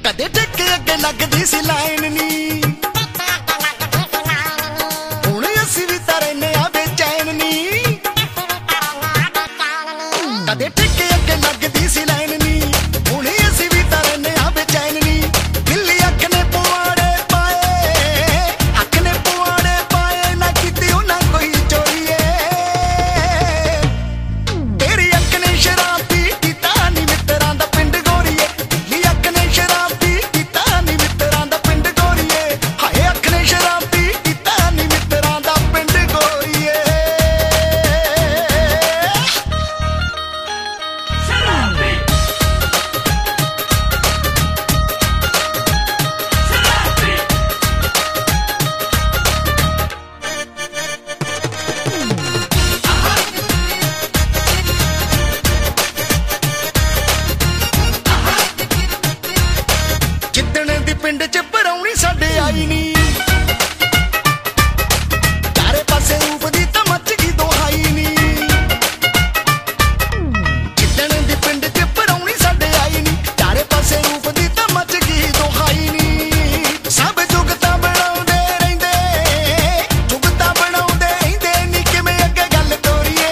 कदे ठेके अगे लगदी सी लाइन नी हुण असीं भी तां रहिने आ बेचैन नी कदे ठेके अगे लगदी सी लाइन नी हुण असीं भी तां रहिने आ बेचैन नी दिल्ली अख ने पुआड़े पाए ना कीती उन्हां कोई चोरीए तेरी अख ने शराब पी कीता नी मित्तरां दा पिंड गोरीए दिल्ली अख ने शराब पी कीता नी मित्तरां दा पिंड गोरीए हाए अख ने शराब पी कीता नी मित्तरां दा पिंड गोरीए जिद्दण दी पिंड च परौणी साडे आई नी चारे पासे रूप दी तां मच गई दोहाई नी जिद्दण दी पिंड च परौणी साडे आई नी चारे पासे रूप दी तां मच गई दोहाई नी सब जुगता बनाउंदे रहिंदे नी किवें अगे गल तोरीए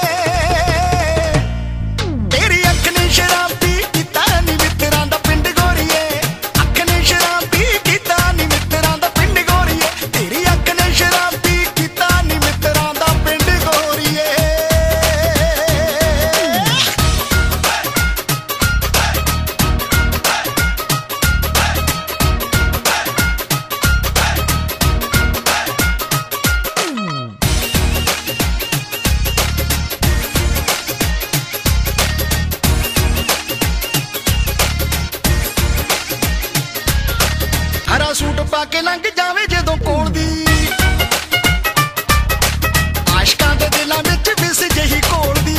तेरी अख ने शराब पी कीता नी मित्तरां दा पिंड गोरीए अख ने शराब पी कीता नी मित्तरां दा पिंड गोरीए तेरी अख ने शराब पी कीता नी मित्तरां दा पिंड गोरीए हरा सूट पाके लंघ जावे जदों कोल दी आशकां दे दिलां विच विस जही कोल दी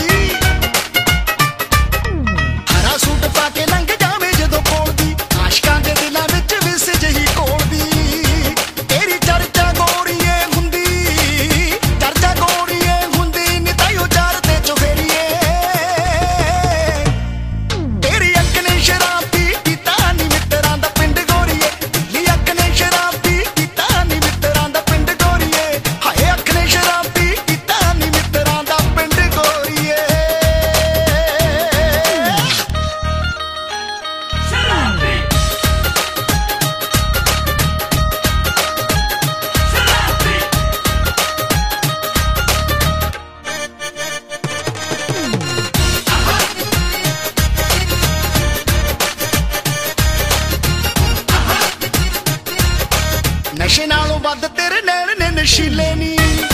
हरा सूट पाके लंघ जावे जदों कोल दी आशकां दे दिलां विच विस जही कोल दी तेरी चर्चा गोरीए हुंदी नी ताईओ चार ते चुफेरीए तेरी अख ने शराब पी कीता नी मित्तरां दा पिंड गोरीए दिल्ली अख ने शराब पी कीता नी मित्तरां दा पिंड गोरीए हाए अख ने शराब पी कीता नी मित्तरां दा पिंड गोरीए नशे नालों वध तेरे नैण ने नशीले नी